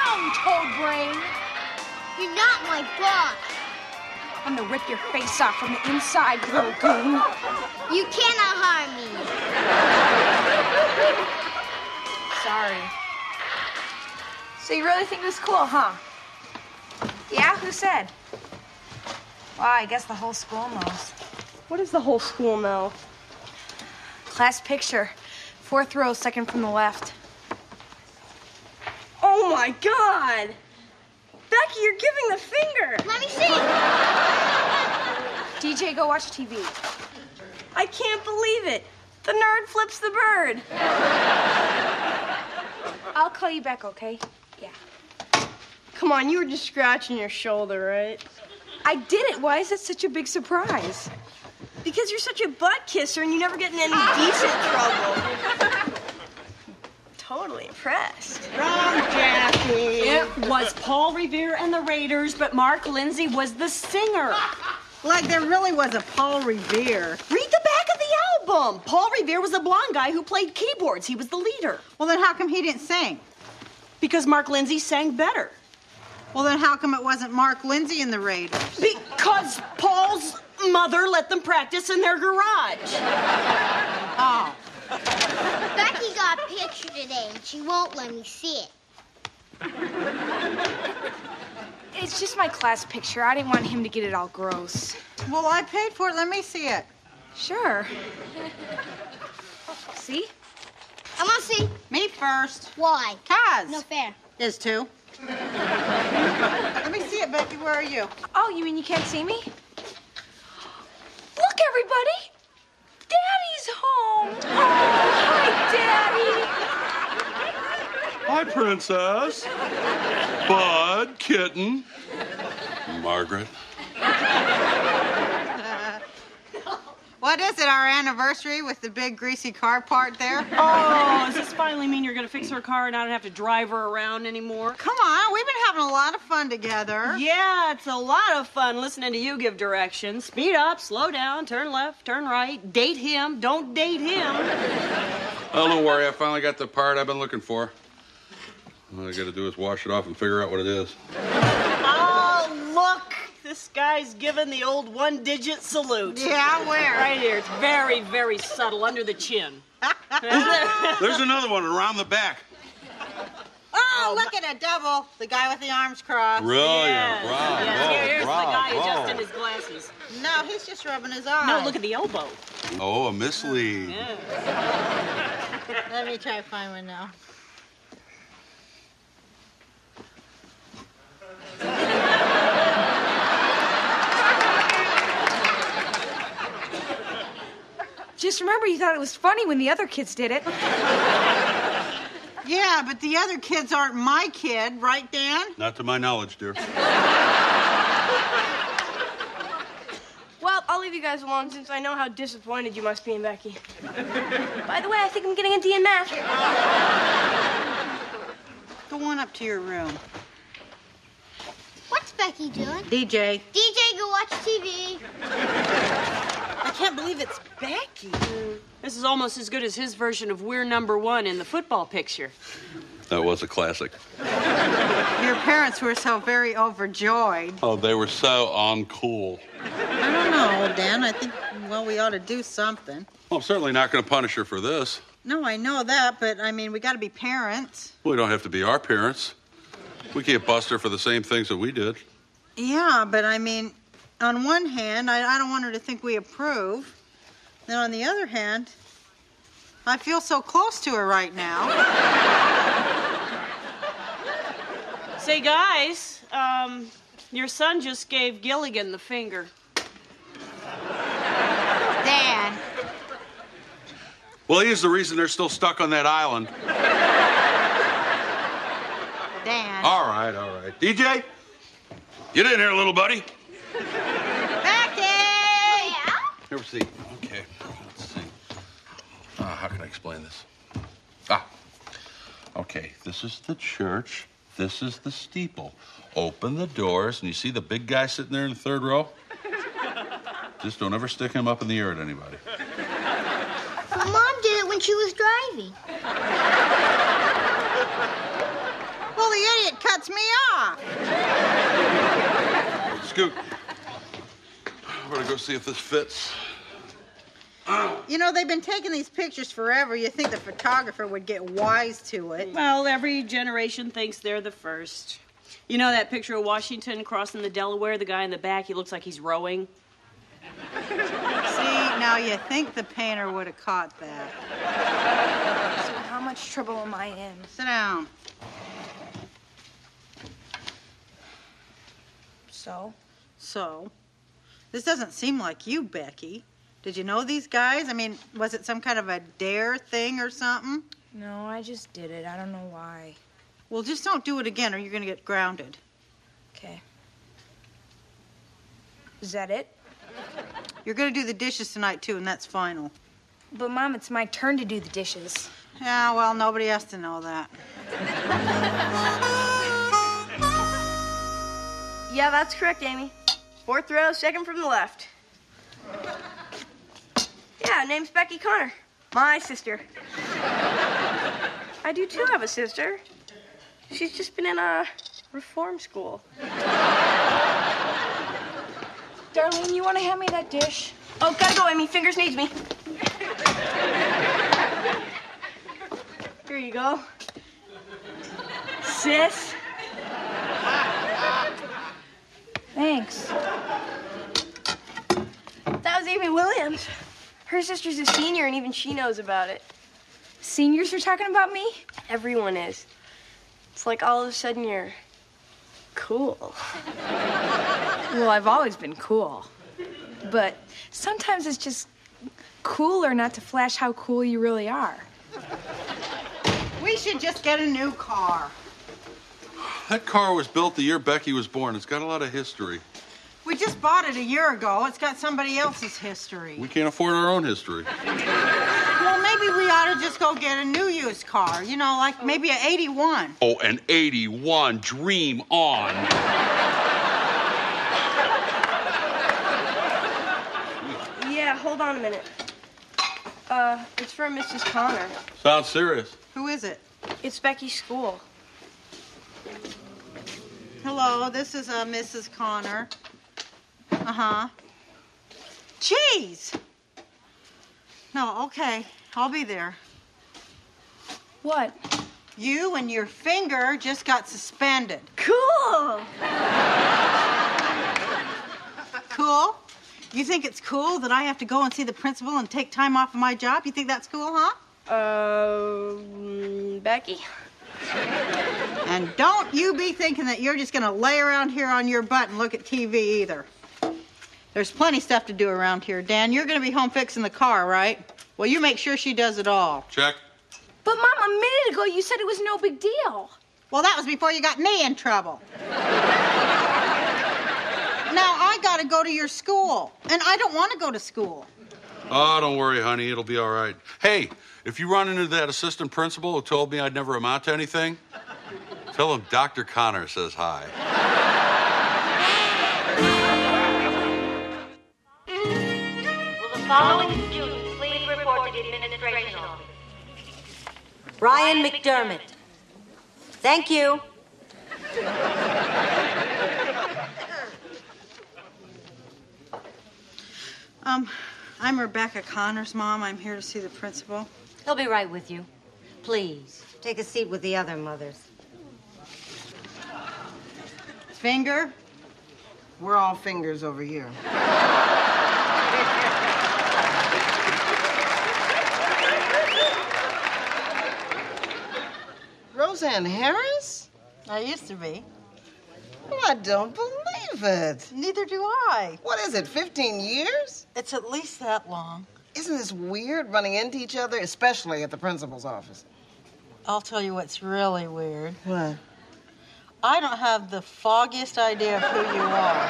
down, toad brain. You're not my boss. I'm gonna rip your face off from the inside, little goon. You cannot harm me. Sorry. So you really think this is cool, huh? Yeah? Who said? Well, I guess the whole school knows. What does the whole school know? Class picture. 4th row, second from the left. Oh, my God! Becky, you're giving the finger. Let me see. DJ, go watch TV. I can't believe it. The nerd flips the bird. I'll call you back, okay? Yeah. Come on, you were just scratching your shoulder, right? I did it. Why is it such a big surprise? Because you're such a butt kisser and you never get in any decent trouble. Totally impressed. Wrong, Jackie. It was Paul Revere and the Raiders, but Mark Lindsay was the singer. Like there really was a Paul Revere. Read the back of the album. Paul Revere was the blonde guy who played keyboards. He was the leader. Well, then how come he didn't sing? Because Mark Lindsay sang better. Well, then how come it wasn't Mark Lindsay and the Raiders? Because Paul's mother let them practice in their garage. Oh. Becky got a picture today, and she won't let me see it. It's just my class picture. I didn't want him to get it all gross. Well, I paid for it. Let me see it. Sure. See? I want to see. Me first. Why? 'Cause. No fair. Is too. Let me see it, Becky. Where are you? Oh, you mean you can't see me? Look, everybody! Daddy's home! Oh, hi, Daddy! Hi, Princess. Bud, Kitten, Margaret. What is it, our anniversary with the big greasy car part there? Oh, does this finally mean you're going to fix her car and I don't have to drive her around anymore? Come on, we've been having a lot of fun together. Yeah, it's a lot of fun listening to you give directions. Speed up, slow down, turn left, turn right, date him, don't date him. Oh, don't worry. I finally got the part I've been looking for. All I got to do is wash it off and figure out what it is. Oh, look. This guy's giving the old one-digit salute. Yeah, where? Right here. It's very, very subtle, under the chin. There's another one around the back. Oh, look at a double. The guy with the arms crossed. Brilliant. Yes. Bravo. Yes. Here's the guy bravo. adjusting his glasses. No, he's just rubbing his eyes. No, look at the elbow. Oh, a mislead. Yeah. Let me try to find one now. Just remember, you thought it was funny when the other kids did it. Yeah, but the other kids aren't my kid, right, Dan? Not to my knowledge, dear. Well, I'll leave you guys alone since I know how disappointed you must be in Becky. By the way, I think I'm getting a D in math. Go on up to your room. What's Becky doing? DJ. DJ, go watch TV. I can't believe it's Becky. This is almost as good as his version of We're Number One in the football picture. That was a classic. Your parents were so very overjoyed. Oh, they were so uncool. I don't know, Dan. I think, well, we ought to do something. Well, I'm certainly not going to punish her for this. No, I know that, but, I mean, we got to be parents. We don't have to be our parents. We can't bust her for the same things that we did. Yeah, but, I mean, on one hand, I don't want her to think we approve. Then on the other hand, I feel so close to her right now. Say, guys, your son just gave Gilligan the finger. Dan. Well, he's the reason they're still stuck on that island. Dan. All right. DJ, get in here, little buddy. Becky! Yeah? Here, see. Okay, let's see. How can I explain this? Okay, this is the church. This is the steeple. Open the doors, and you see the big guy sitting there in the third row? Just don't ever stick him up in the air at anybody. But Mom did it when she was driving. Well, Well, the idiot cuts me off. Scoot. We're gonna go see if this fits. You know, they've been taking these pictures forever. You think the photographer would get wise to it. Well, every generation thinks they're the first. You know that picture of Washington crossing the Delaware? The guy in the back, he looks like he's rowing. See, now you think the painter would have caught that. So how much trouble am I in? Sit down. So? So, this doesn't seem like you, Becky. Did you know these guys? I mean, was it some kind of a dare thing or something? No, I just did it. I don't know why. Well, just don't do it again or you're going to get grounded. Okay. Is that it? You're going to do the dishes tonight, too, and that's final. But, Mom, it's my turn to do the dishes. Yeah, well, nobody has to know that. Yeah, that's correct, Amy. 4th row, second from the left. Yeah, name's Becky Connor. My sister. I do, too, have a sister. She's just been in a reform school. Darlene, you want to hand me that dish? Oh, gotta go, Amy. Fingers needs me. Here you go. Sis. Thanks. That was Amy Williams. Her sister's a senior, and even she knows about it. Seniors are talking about me? Everyone is. It's like all of a sudden you're cool. Well, I've always been cool. But sometimes it's just cooler not to flash how cool you really are. We should just get a new car. That car was built the year Becky was born. It's got a lot of history. We just bought it a year ago. It's got somebody else's history. We can't afford our own history. Well, maybe we ought to just go get a new used car. You know, like maybe an 81. Oh, an 81. Dream on. Yeah, hold on a minute. It's from Mrs. Connor. Sounds serious. Who is it? It's Becky's school. Hello, this is Mrs. Connor. Uh-huh. Jeez! No, okay. I'll be there. What? You and your finger just got suspended. Cool! Cool? You think it's cool that I have to go and see the principal and take time off of my job? You think that's cool, huh? Becky? And don't you be thinking that you're just going to lay around here on your butt and look at TV either. There's plenty stuff to do around here. Dan, you're going to be home fixing the car, right? Well, you make sure she does it all. Check. But, Mom, a minute ago you said it was no big deal. Well, that was before you got me in trouble. Now, I got to go to your school, and I don't want to go to school. Oh, don't worry, honey. It'll be all right. Hey, if you run into that assistant principal who told me I'd never amount to anything, tell him Dr. Connor says hi. Will the following students please report to the administration office? Ryan McDermott. Thank you. I'm Rebecca Connor's mom. I'm here to see the principal. He'll be right with you. Please, take a seat with the other mothers. Finger? We're all fingers over here. Roseanne Harris? I used to be. Well, I don't believe it. Neither do I. What is it, 15 years? It's at least that long. Isn't this weird running into each other, especially at the principal's office? I'll tell you what's really weird. What? I don't have the foggiest idea of who you are.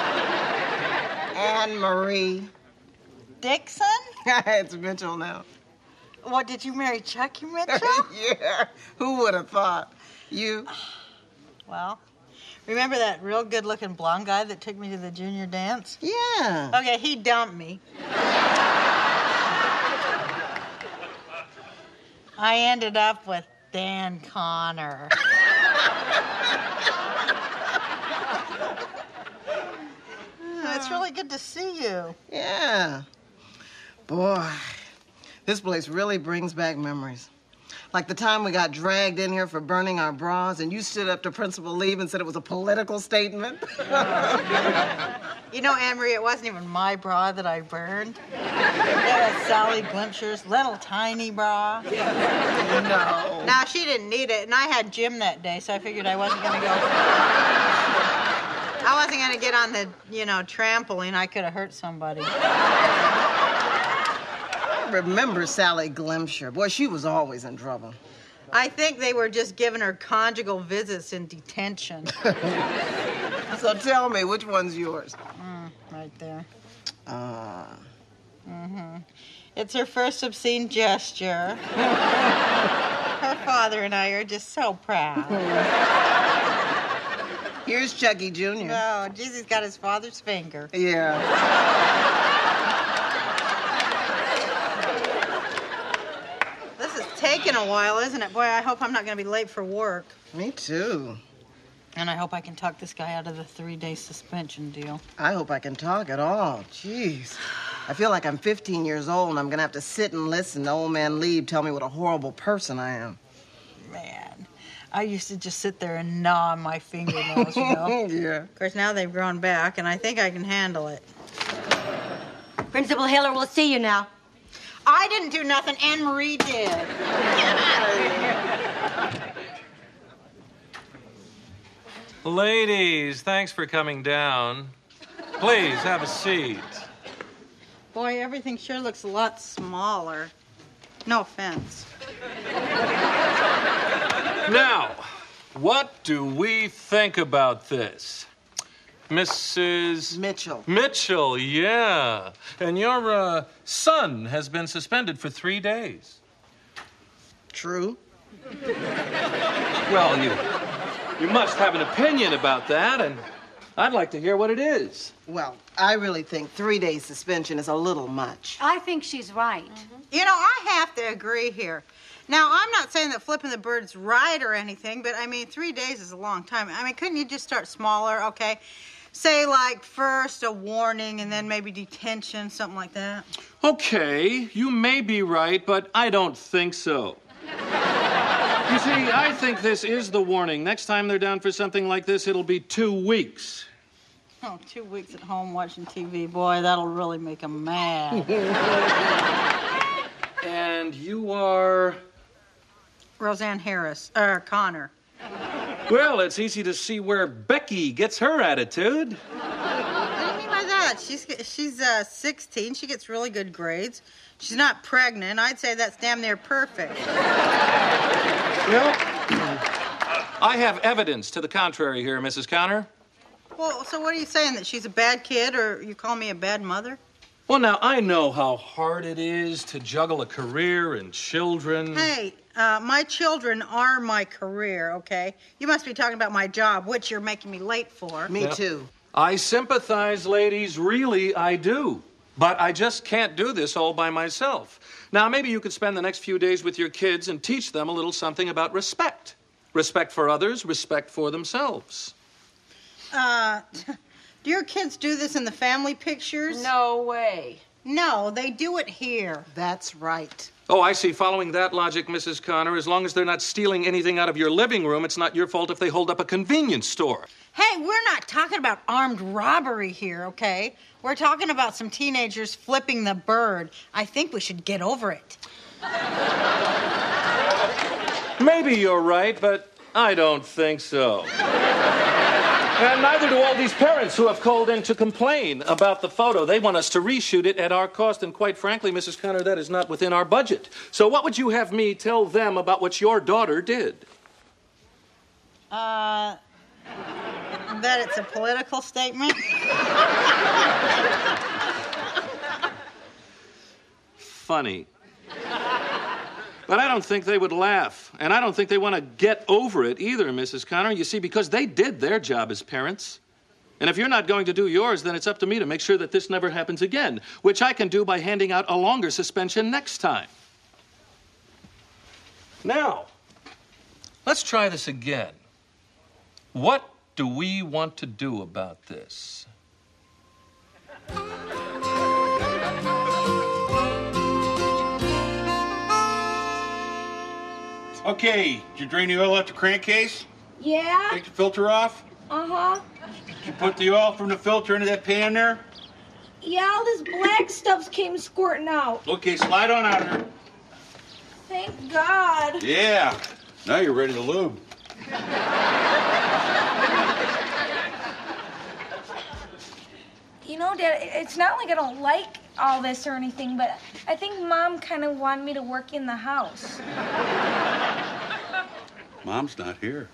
Anne Marie. Dixon? It's Mitchell now. What, did you marry Chucky Mitchell? Yeah. Who would have thought? You? Well, remember that real good-looking blonde guy that took me to the junior dance? Yeah. Okay, he dumped me. I ended up with Dan Connor. it's really good to see you. Yeah. Boy, this place really brings back memories. Like the time we got dragged in here for burning our bras, and you stood up to Principal Lee and said it was a political statement. You know, Anne-Marie, it wasn't even my bra that I burned. That was Sally Glimpsher's little tiny bra. No. Now, she didn't need it, and I had gym that day, so I figured I wasn't going to go. I wasn't going to get on the, trampoline. I could have hurt somebody. I remember Sally Glimpsher. Boy, she was always in trouble. I think they were just giving her conjugal visits in detention. So tell me, which one's yours? Right there. It's her first obscene gesture. Her father and I are just so proud. Here's Chucky Jr. Oh, geez, he's got his father's finger. Yeah. This is taking a while, isn't it? Boy, I hope I'm not going to be late for work. Me too. And I hope I can talk this guy out of the 3-day suspension deal. I hope I can talk at all. Jeez. I feel like I'm 15 years old and I'm going to have to sit and listen to old man Lieb tell me what a horrible person I am. Man, I used to just sit there and gnaw on my fingernails, Yeah. Of course, now they've grown back, and I think I can handle it. Principal Hiller will see you now. I didn't do nothing. Anne-Marie did. Get out of here. Ladies, thanks for coming down. Please, have a seat. Boy, everything sure looks a lot smaller. No offense. Now, what do we think about this? Mrs. Mitchell. Mitchell, yeah. And your son has been suspended for 3 days. True. Well, you must have an opinion about that, and I'd like to hear what it is. Well, I really think 3-day suspension is a little much. I think she's right. I have to agree here. Now, I'm not saying that flipping the bird's right or anything, but, 3 days is a long time. Couldn't you just start smaller, okay? Say, like, first a warning and then maybe detention, something like that. Okay, you may be right, but I don't think so. You see, I think this is the warning. Next time they're down for something like this, it'll be 2 weeks. Oh, 2 weeks at home watching TV, boy, that'll really make them mad. And you are... Roseanne Connor. Well, it's easy to see where Becky gets her attitude. What do you mean by that? She's 16. She gets really good grades. She's not pregnant. I'd say that's damn near perfect. Well, I have evidence to the contrary here, Mrs. Connor. Well, so what are you saying, that she's a bad kid, or you call me a bad mother? Well, now, I know how hard it is to juggle a career and children. Hey, my children are my career, okay? You must be talking about my job, which you're making me late for. Me too. I sympathize, ladies, really, I do. But I just can't do this all by myself. Now, maybe you could spend the next few days with your kids and teach them a little something about respect. Respect for others, respect for themselves. Do your kids do this in the family pictures? No way. No, they do it here. That's right. Oh, I see. Following that logic, Mrs. Connor, as long as they're not stealing anything out of your living room, it's not your fault if they hold up a convenience store. Hey, we're not talking about armed robbery here, okay? We're talking about some teenagers flipping the bird. I think we should get over it. Maybe you're right, but I don't think so. And neither do all these parents who have called in to complain about the photo. They want us to reshoot it at our cost, and quite frankly, Mrs. Connor, that is not within our budget. So what would you have me tell them about what your daughter did? That it's a political statement? Funny. But I don't think they would laugh. And I don't think they want to get over it either, Mrs. Connor. You see, because they did their job as parents. And if you're not going to do yours, then it's up to me to make sure that this never happens again, which I can do by handing out a longer suspension next time. Now, let's try this again. What do we want to do about this? Okay, did you drain the oil out the crankcase? Yeah? Take the filter off? Uh-huh. Did you put the oil from the filter into that pan there? Yeah, all this black stuff came squirting out. Okay, slide on out of there. Thank God. Yeah, now you're ready to lube. You know, Dad, it's not like I don't like all this or anything, but I think Mom kind of wanted me to work in the house. Mom's not here.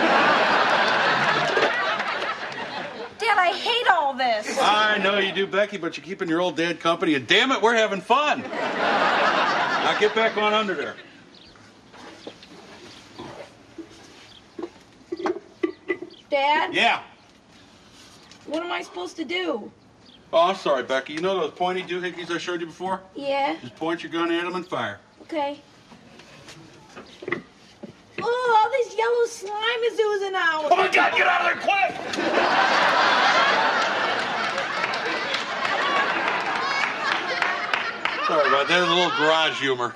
Dad, I hate all this. I know you do, Becky, but you're keeping your old dad company, and damn it, we're having fun. Now get back on under there. Dad? Yeah. What am I supposed to do? Oh, I'm sorry, Becky. You know those pointy doohickeys I showed you before? Yeah. Just point your gun at them and fire. Okay. Oh, all this yellow slime is oozing out. Oh, my God, get out of there, quick! Sorry about that. A little garage humor.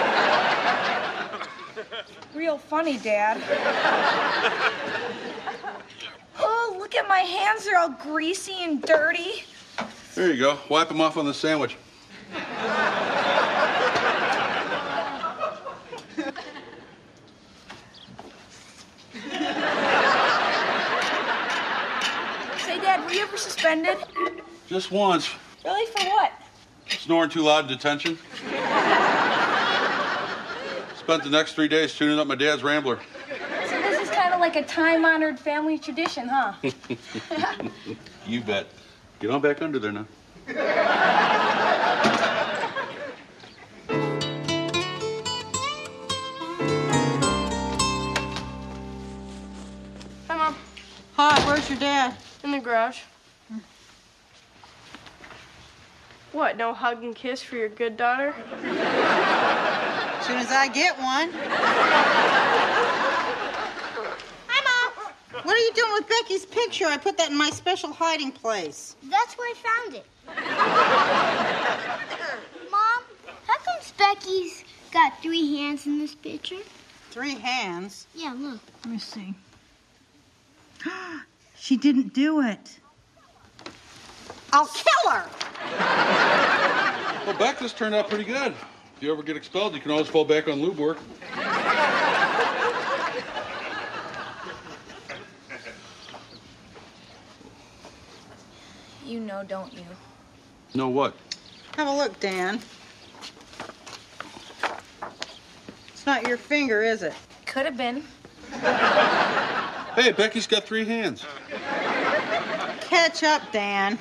Real funny, Dad. Oh, look at my hands. They're all greasy and dirty. There you go. Wipe them off on the sandwich. Say, Dad, were you ever suspended? Just once. Really? For what? Snoring too loud in detention. Spent the next 3 days tuning up my dad's Rambler. So this is kind of like a time-honored family tradition, huh? You bet. Get on back under there now. Hi, Mom. Hi, where's your dad? In the garage. What, no hug and kiss for your good daughter? As soon as I get one. Hi, Mom. What are you doing with Becky's picture? I put that in my special hiding place. That's where I found it. Mom, how come Becky's got 3 hands in this picture? 3 hands? Yeah, look. Let me see. She didn't do it. I'll kill her. Well, Beck, this turned out pretty good. If you ever get expelled, you can always fall back on lube work. You know, don't you? Know what? Have a look, Dan. It's not your finger, is it? Could have been. Hey, Becky's got 3 hands. Catch up, Dan.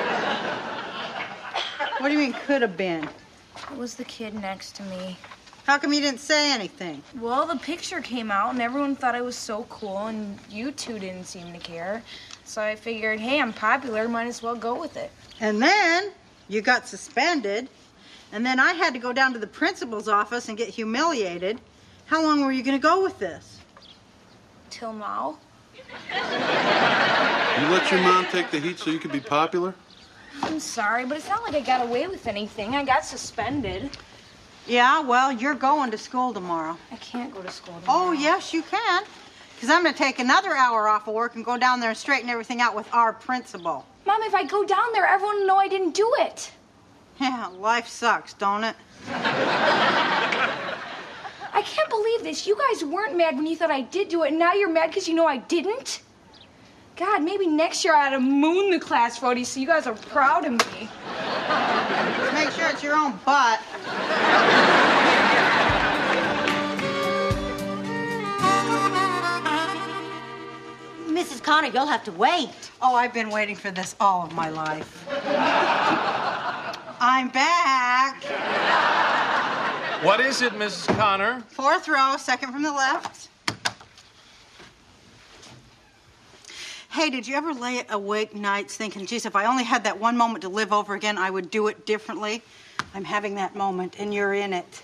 What do you mean, could have been? It was the kid next to me. How come you didn't say anything? Well, the picture came out and everyone thought I was so cool and you two didn't seem to care. So I figured, hey, I'm popular, might as well go with it. And then you got suspended. And then I had to go down to the principal's office and get humiliated. How long were you going to go with this? Till now. You let your mom take the heat so you could be popular? I'm sorry, but it's not like I got away with anything. I got suspended. Yeah, well, you're going to school tomorrow. I can't go to school tomorrow. Oh, yes, you can. Because I'm going to take another hour off of work and go down there and straighten everything out with our principal. Mom, if I go down there, everyone will know I didn't do it. Yeah, life sucks, don't it? I can't believe this. You guys weren't mad when you thought I did do it, and now you're mad because you know I didn't? God, maybe next year I ought to moon the class photos so you guys are proud of me. Make sure it's your own butt. Mrs. Connor, you'll have to wait. Oh, I've been waiting for this all of my life. I'm back. What is it, Mrs. Connor? 4th row, second from the left. Hey, did you ever lay awake nights thinking, geez, if I only had that one moment to live over again, I would do it differently? I'm having that moment, and you're in it.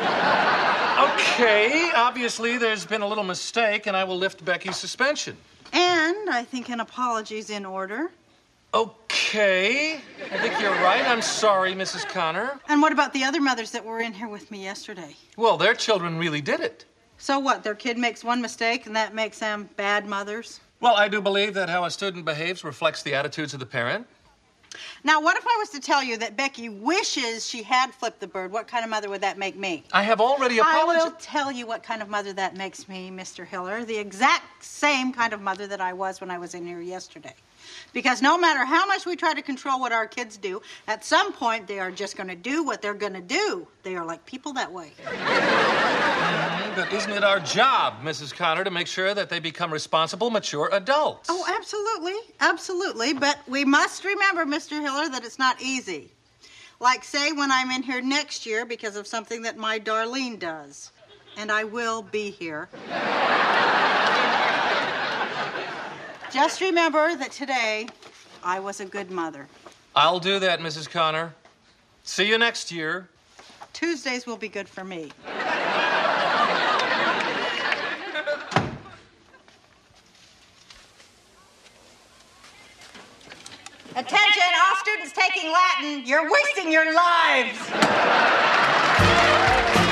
Okay, obviously there's been a little mistake, and I will lift Becky's suspension. And I think an apology's in order. Okay, I think you're right. I'm sorry, Mrs. Connor. And what about the other mothers that were in here with me yesterday? Well, their children really did it. So what? Their kid makes one mistake and that makes them bad mothers? Well, I do believe that how a student behaves reflects the attitudes of the parent. Now, what if I was to tell you that Becky wishes she had flipped the bird? What kind of mother would that make me? I have already I apologized. will tell you what kind of mother that makes me, Mr. Hiller. The exact same kind of mother that I was when I was in here yesterday. Because no matter how much we try to control what our kids do, at some point they are just going to do what they're going to do. They are like people that way. But isn't it our job, Mrs. Connor, to make sure that they become responsible, mature adults? Oh, absolutely. Absolutely. But we must remember, Mr. Hiller, that it's not easy. Like, say, when I'm in here next year because of something that my Darlene does. And I will be here. Just remember that today I was a good mother. I'll do that, Mrs. Connor. See you next year. Tuesdays will be good for me. Attention, all students taking Latin. You're wasting your lives.